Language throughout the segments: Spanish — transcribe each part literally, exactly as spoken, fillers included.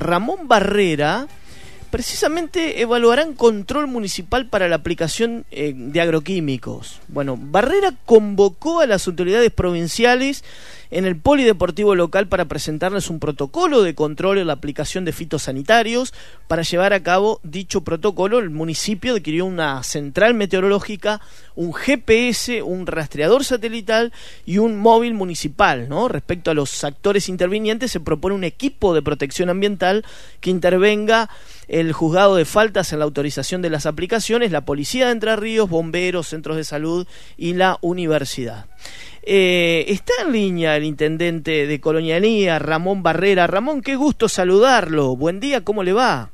Ramón Barrera, precisamente evaluarán control municipal para la aplicación eh, de agroquímicos. Bueno, Barrera convocó a las autoridades provinciales en el polideportivo local para presentarles un protocolo de control en la aplicación de fitosanitarios. Para llevar a cabo dicho protocolo, el municipio adquirió una central meteorológica, un G P S, un rastreador satelital y un móvil municipal, ¿no? Respecto a los actores intervinientes, se propone un equipo de protección ambiental que intervenga el juzgado de faltas en la autorización de las aplicaciones, la policía de Entre Ríos, bomberos, centros de salud y la universidad. Eh, está en línea el intendente de Colonialía, Ramón Barrera. Ramón, qué gusto saludarlo. Buen día, ¿cómo le va?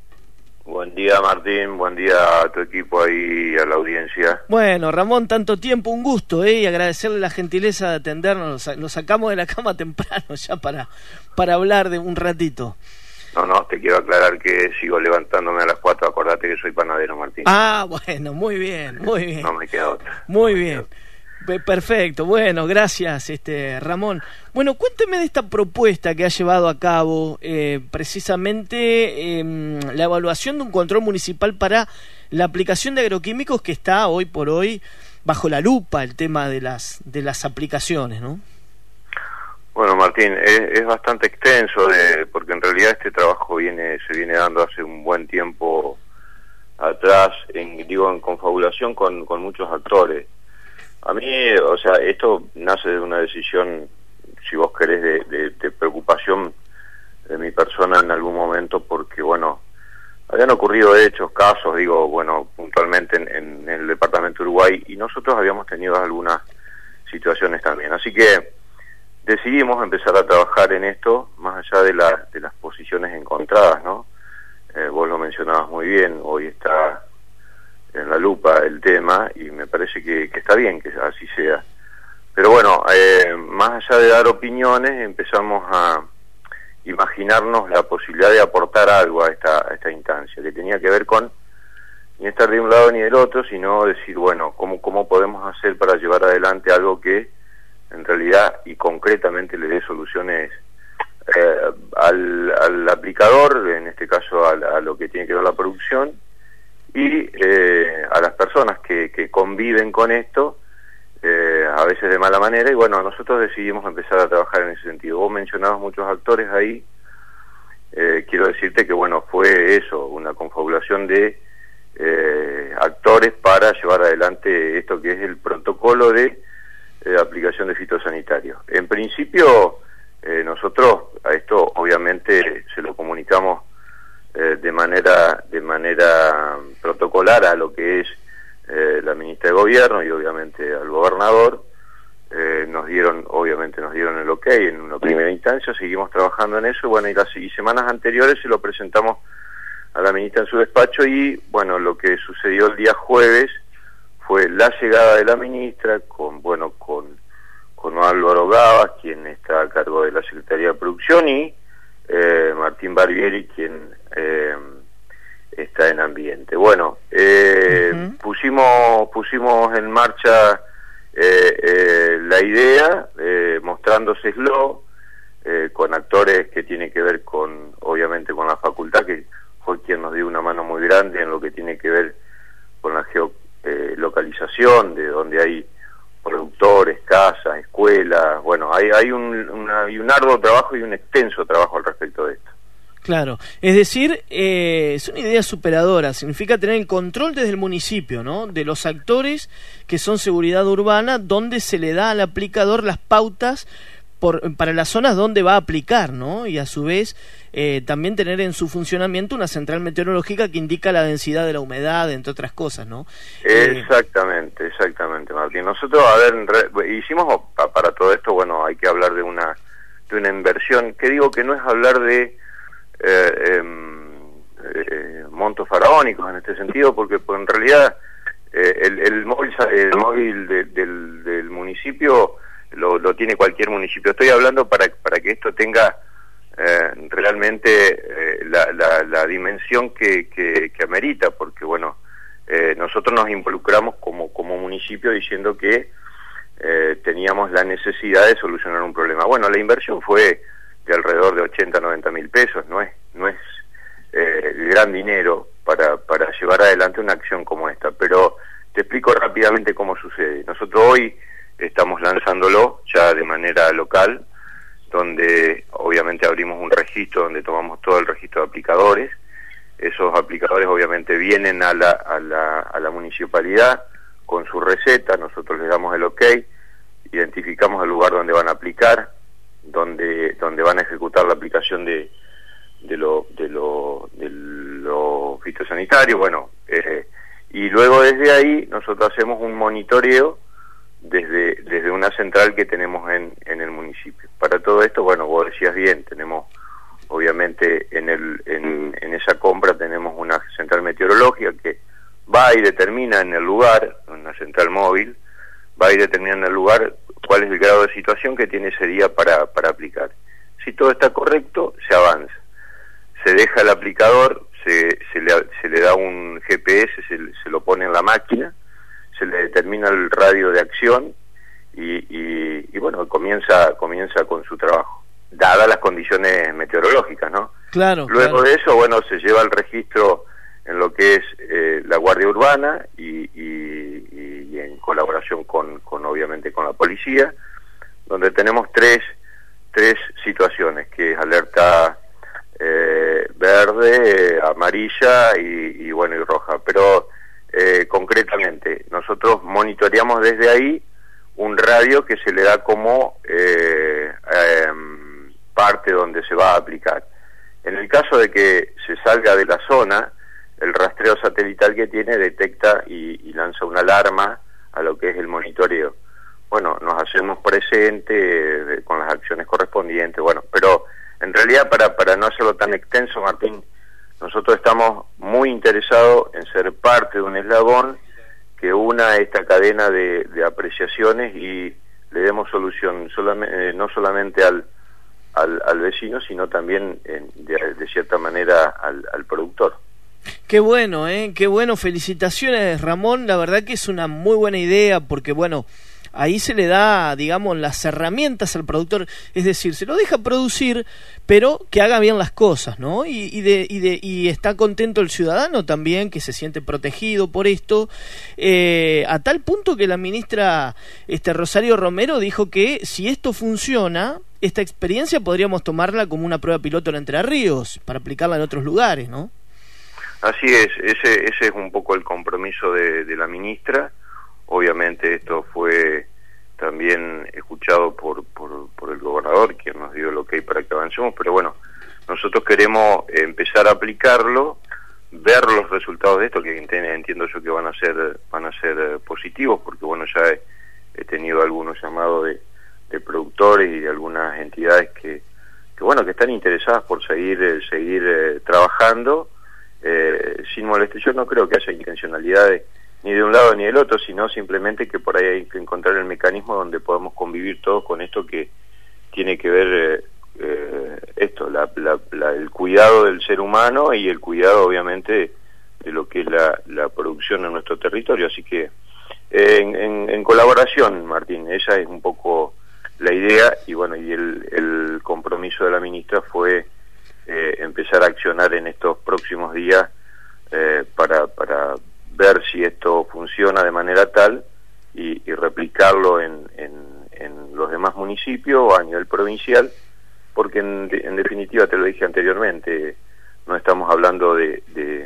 Buen día, Martín. Buen día a tu equipo ahí y a la audiencia. Bueno, Ramón, tanto tiempo, un gusto, ¿eh? Y agradecerle la gentileza de atendernos. Lo sacamos de la cama temprano ya para, para hablar de un ratito. No, no, te quiero aclarar que sigo levantándome a las cuatro. Acordate que soy panadero, Martín. Ah, bueno, muy bien, muy bien. No me queda otra. Muy bien. Perfecto, bueno, gracias, este Ramón. Bueno, cuénteme de esta propuesta que ha llevado a cabo eh, precisamente eh, la evaluación de un control municipal para la aplicación de agroquímicos, que está hoy por hoy bajo la lupa el tema de las de las aplicaciones, ¿no? Bueno, Martín, es, es bastante extenso, de, porque en realidad este trabajo viene se viene dando hace un buen tiempo atrás, en, digo, en confabulación con, con muchos actores. A mí, o sea, esto nace de una decisión, si vos querés, de, de, de preocupación de mi persona en algún momento, porque, bueno, habían ocurrido hechos, casos, digo, bueno, puntualmente en, en, en el departamento de Uruguay, y nosotros habíamos tenido algunas situaciones también. Así que decidimos empezar a trabajar en esto, más allá de, la, de las posiciones encontradas, ¿no? Eh, vos lo mencionabas muy bien, hoy está en la lupa el tema y me parece que, que está bien que así sea. Pero bueno, eh, más allá de dar opiniones, empezamos a imaginarnos la posibilidad de aportar algo a esta, a esta instancia, que tenía que ver con ni estar de un lado ni del otro, sino decir, bueno, ¿cómo, cómo podemos hacer para llevar adelante algo que en realidad y concretamente le dé soluciones eh, al, al aplicador, en este caso a, a lo que tiene que ver la producción, y eh, a las personas que, que conviven con esto, eh, a veces de mala manera, y bueno, nosotros decidimos empezar a trabajar en ese sentido. Vos mencionabas muchos actores ahí, eh, quiero decirte que bueno, fue eso, una confabulación de eh, actores para llevar adelante esto que es el protocolo de eh, aplicación de fitosanitarios. En principio, eh, nosotros a esto obviamente se lo comunicamos Eh, de manera de manera protocolar a lo que es eh, la ministra de Gobierno y obviamente al gobernador. Eh, nos dieron, obviamente nos dieron el ok en una primera instancia, seguimos trabajando en eso, bueno, y las y semanas anteriores se lo presentamos a la ministra en su despacho, y bueno, lo que sucedió el día jueves fue la llegada de la ministra con, bueno, con, con Álvaro Gabas, quien está a cargo de la Secretaría de Producción, y eh, Martín Barbieri, quien Eh, está en ambiente. Bueno, eh, uh-huh. pusimos pusimos en marcha eh, eh, la idea, eh, mostrándoselo eh, con actores que tienen que ver con, obviamente, con la facultad, que fue quien nos dio una mano muy grande en lo que tiene que ver con la geolocalización, eh, de donde hay productores, casas, escuelas. Bueno, hay, hay, un, una, hay un arduo trabajo y un extenso trabajo al respecto de esto. Claro, es decir, eh, es una idea superadora, significa tener el control desde el municipio, ¿no? De los actores que son seguridad urbana, donde se le da al aplicador las pautas por, para las zonas donde va a aplicar, ¿no? Y a su vez eh, también tener en su funcionamiento una central meteorológica que indica la densidad de la humedad, entre otras cosas, ¿no? Exactamente, exactamente, Martín. Nosotros, a ver, re, hicimos para todo esto, bueno, hay que hablar de una, de una inversión, que digo que no es hablar de Eh, eh, eh, montos faraónicos en este sentido, porque pues, en realidad eh, el, el móvil, el móvil de, del, del municipio lo, lo tiene cualquier municipio. Estoy hablando para, para que esto tenga eh, realmente eh, la, la, la dimensión que, que, que amerita, porque bueno, eh, nosotros nos involucramos como, como municipio diciendo que eh, teníamos la necesidad de solucionar un problema. Bueno, la inversión fue de alrededor de ochenta, noventa mil pesos, no es, no es gran dinero para, para llevar adelante una acción como esta, pero te explico rápidamente cómo sucede. Nosotros hoy estamos lanzándolo ya de manera local, donde obviamente abrimos un registro donde tomamos todo el registro de aplicadores. Esos aplicadores obviamente vienen a la, a la, a la municipalidad con su receta, nosotros les damos el ok, identificamos el lugar donde van a aplicar, donde, donde van a ejecutar la aplicación de, de lo, de lo, de lo fitosanitario, bueno, eh, y luego desde ahí nosotros hacemos un monitoreo desde, desde una central que tenemos en, en el municipio. Para todo esto, bueno, vos decías bien, tenemos obviamente en, el, en, en esa compra tenemos una central meteorológica que va y determina en el lugar, una central móvil, va y determina en el lugar cuál es el grado de situación que tiene ese día para, para aplicar. Si todo está correcto, se avanza. Se deja el aplicador, se, se, le, se le da un G P S, se, se lo pone en la máquina, se le determina el radio de acción y, y, y bueno, comienza, comienza con su trabajo, dadas las condiciones meteorológicas, ¿no? Claro. Luego claro. de eso, bueno, se lleva el registro en lo que es eh, la Guardia Urbana y, y, y en colaboración con, con, obviamente, con la policía, donde tenemos tres, tres situaciones, que es alerta eh, verde, amarilla y, y, bueno, y roja. Pero eh, concretamente, nosotros monitoreamos desde ahí un radio que se le da como eh, eh, parte donde se va a aplicar. En el caso de que se salga de la zona, el rastreo satelital que tiene detecta y, y lanza una alarma a lo que es el monitoreo. Bueno, nos hacemos presente eh, con las acciones correspondientes, bueno, pero en realidad para, para no hacerlo tan extenso, Martín, nosotros estamos muy interesados en ser parte de un eslabón que una esta cadena de, de apreciaciones y le demos solución solamente, eh, no solamente al, al, al vecino, sino también en, de, de cierta manera al, al productor. Qué bueno, ¿eh? Qué bueno, felicitaciones, Ramón, la verdad que es una muy buena idea, porque bueno, ahí se le da, digamos, las herramientas al productor, es decir, se lo deja producir, pero que haga bien las cosas, ¿no? Y, y, de, y, de, y está contento el ciudadano también, que se siente protegido por esto, eh, a tal punto que la ministra este, Rosario Romero dijo que si esto funciona, esta experiencia podríamos tomarla como una prueba piloto en Entre Ríos, para aplicarla en otros lugares, ¿no? Así es, ese, ese es un poco el compromiso de, de la ministra. Obviamente esto fue también escuchado por, por, por el gobernador, quien nos dio el ok para que avancemos, pero bueno, nosotros queremos empezar a aplicarlo, ver los resultados de esto, que entiendo yo que van a ser van a ser positivos, porque bueno, ya he, he tenido algunos llamados de, de productores y de algunas entidades que, que bueno, que están interesadas por seguir, eh, seguir eh, trabajando, eh, sin molestia. Yo no creo que haya intencionalidades ni de un lado ni del otro, sino simplemente que por ahí hay que encontrar el mecanismo donde podamos convivir todos con esto que tiene que ver eh, eh, esto, la, la, la, el cuidado del ser humano y el cuidado obviamente de lo que es la, la producción en nuestro territorio. Así que eh, en, en, en colaboración, Martín, esa es un poco la idea, y bueno, y el, el compromiso de la ministra fue eh, empezar a accionar en estos próximos días eh, para, para ver si esto funciona de manera tal y, y replicarlo en, en, en los demás municipios o a nivel provincial, porque en, en definitiva, te lo dije anteriormente, no estamos hablando de, de,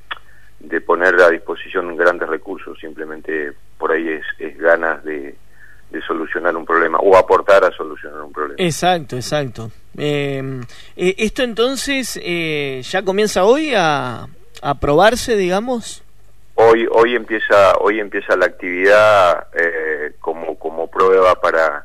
de poner a disposición grandes recursos, simplemente por ahí es, es ganas de, de solucionar un problema o aportar a solucionar un problema. Exacto, exacto. Eh, eh, esto entonces eh, ya comienza hoy a, a probarse, digamos. Hoy hoy empieza hoy empieza la actividad eh, como como prueba para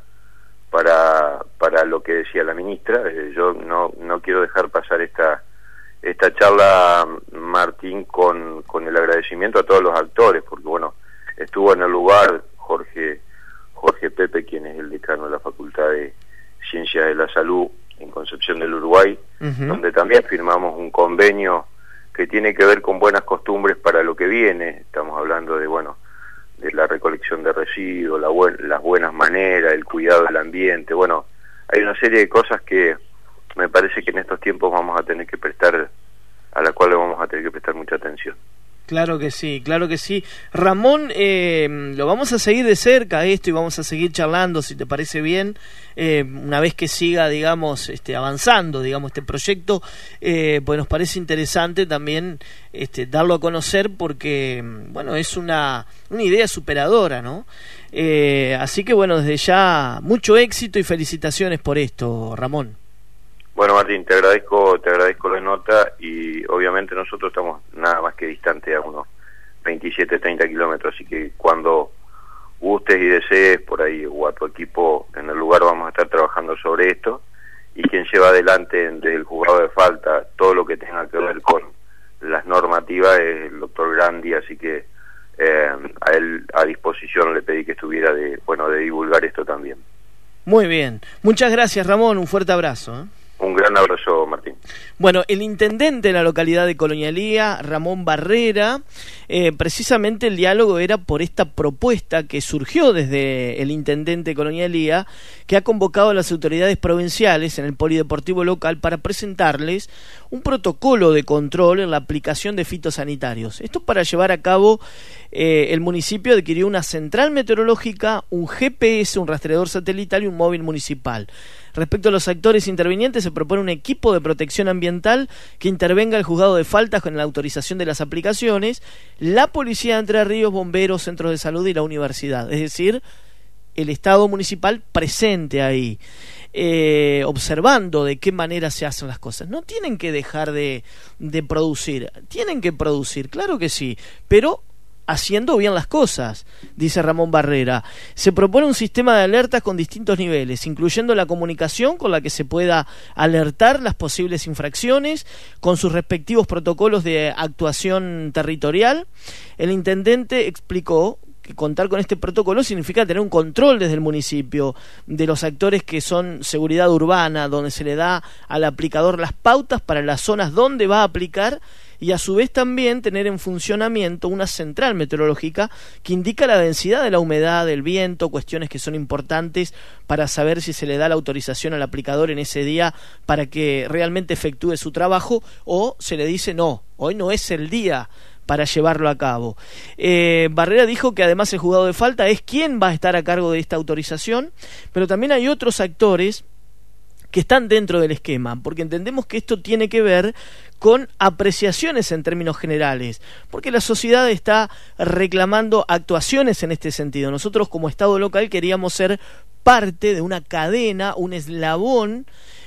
para para lo que decía la ministra. Eh, yo no no quiero dejar pasar esta esta charla, Martín, con con el agradecimiento a todos los actores, porque bueno, estuvo en el lugar Jorge Jorge Pepe, quien es el decano de la Facultad de Ciencias de la Salud en Concepción del Uruguay, uh-huh. donde también firmamos un convenio que tiene que ver con buenas costumbres para lo que viene. Estamos hablando de, bueno, de la recolección de residuos, la buen, las buenas maneras, el cuidado del ambiente. Bueno, hay una serie de cosas que me parece que en estos tiempos vamos a tener que prestar, a la cual vamos a tener que Claro que sí, claro que sí. Ramón, eh, lo vamos a seguir de cerca esto y vamos a seguir charlando, si te parece bien, eh, una vez que siga, digamos, este, avanzando, digamos, este proyecto, eh, pues nos parece interesante también este, darlo a conocer porque, bueno, es una, una idea superadora, ¿no? Eh, así que, bueno, desde ya, mucho éxito y felicitaciones por esto, Ramón. Bueno, Martín, te agradezco, te agradezco la nota y obviamente nosotros estamos nada más que distantes a unos veintisiete, treinta kilómetros, así que cuando gustes y desees por ahí o a tu equipo en el lugar vamos a estar trabajando sobre esto y quien lleva adelante del juzgado de falta todo lo que tenga que ver con las normativas es el doctor Grandi, así que eh, a él a disposición le pedí que estuviera de, bueno, de divulgar esto también. Muy bien, muchas gracias Ramón, un fuerte abrazo, ¿eh? Un gran abrazo, Martín. Bueno, el intendente de la localidad de Colonialía, Ramón Barrera, eh, precisamente el diálogo era por esta propuesta que surgió desde el intendente de Colonialía, que ha convocado a las autoridades provinciales en el polideportivo local para presentarles un protocolo de control en la aplicación de fitosanitarios. Esto para llevar a cabo, eh, el municipio adquirió una central meteorológica, un G P S, un rastreador satelital y un móvil municipal. Respecto a los actores intervinientes, se propone un equipo de protección ambiental que intervenga el juzgado de faltas con la autorización de las aplicaciones, la policía de Entre Ríos, bomberos, centros de salud y la universidad. Es decir, el Estado municipal presente ahí, eh, observando de qué manera se hacen las cosas. No tienen que dejar de, de producir, tienen que producir, claro que sí, pero haciendo bien las cosas, dice Ramón Barrera. Se propone un sistema de alertas con distintos niveles, incluyendo la comunicación con la que se pueda alertar las posibles infracciones, con sus respectivos protocolos de actuación territorial. El intendente explicó que contar con este protocolo significa tener un control desde el municipio de los actores que son seguridad urbana, donde se le da al aplicador las pautas para las zonas donde va a aplicar, y a su vez también tener en funcionamiento una central meteorológica que indica la densidad de la humedad, del viento, cuestiones que son importantes para saber si se le da la autorización al aplicador en ese día para que realmente efectúe su trabajo, o se le dice no, hoy no es el día para llevarlo a cabo. Eh, Barrera dijo que además el juzgado de falta es quien va a estar a cargo de esta autorización, pero también hay otros actores que están dentro del esquema, porque entendemos que esto tiene que ver con apreciaciones en términos generales, porque la sociedad está reclamando actuaciones en este sentido. Nosotros como Estado local queríamos ser parte de una cadena, un eslabón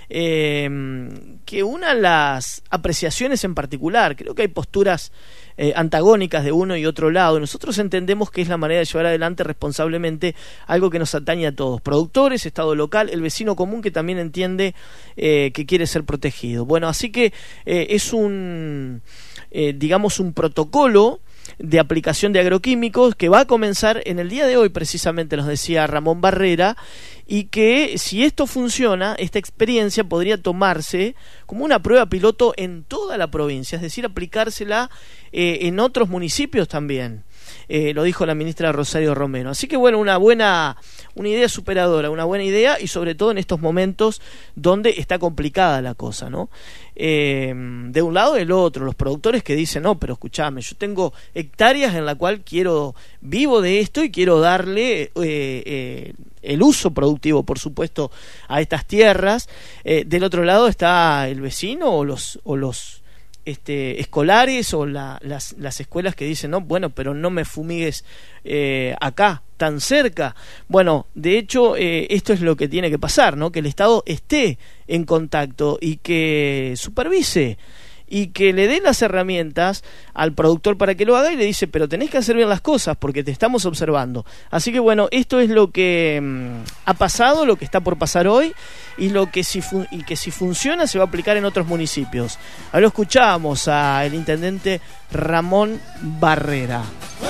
eh, que una las apreciaciones en particular. Creo que hay posturas eh, antagónicas de uno y otro lado. Nosotros entendemos que es la manera de llevar adelante responsablemente algo que nos atañe a todos, productores, Estado local, el vecino común que también entiende eh, que quiere ser protegido. Bueno, así que eh, es un, eh, digamos, un protocolo de aplicación de agroquímicos que va a comenzar en el día de hoy, precisamente nos decía Ramón Barrera, y que si esto funciona, esta experiencia podría tomarse como una prueba piloto en toda la provincia, es decir, aplicársela eh, en otros municipios también. Eh, lo dijo la ministra Rosario Romero. Así que bueno, una buena, una idea superadora, una buena idea, y sobre todo en estos momentos donde está complicada la cosa, ¿no? Eh, de un lado del otro, los productores que dicen, no, pero escuchame, yo tengo hectáreas en la cual quiero, vivo de esto y quiero darle eh, eh, el uso productivo, por supuesto, a estas tierras. Eh, del otro lado está el vecino o los, o los Este, escolares o la, las, las escuelas que dicen, no, bueno, pero no me fumigues eh, acá, tan cerca. Bueno, de hecho, eh, esto es lo que tiene que pasar, ¿no? Que el Estado esté en contacto y que supervise y que le dé las herramientas al productor para que lo haga, y le dice, pero tenés que hacer bien las cosas porque te estamos observando. Así que bueno, esto es lo que mmm, ha pasado, lo que está por pasar hoy, y lo que si fu- y que si funciona se va a aplicar en otros municipios. Ahora lo escuchamos al intendente Ramón Barrera.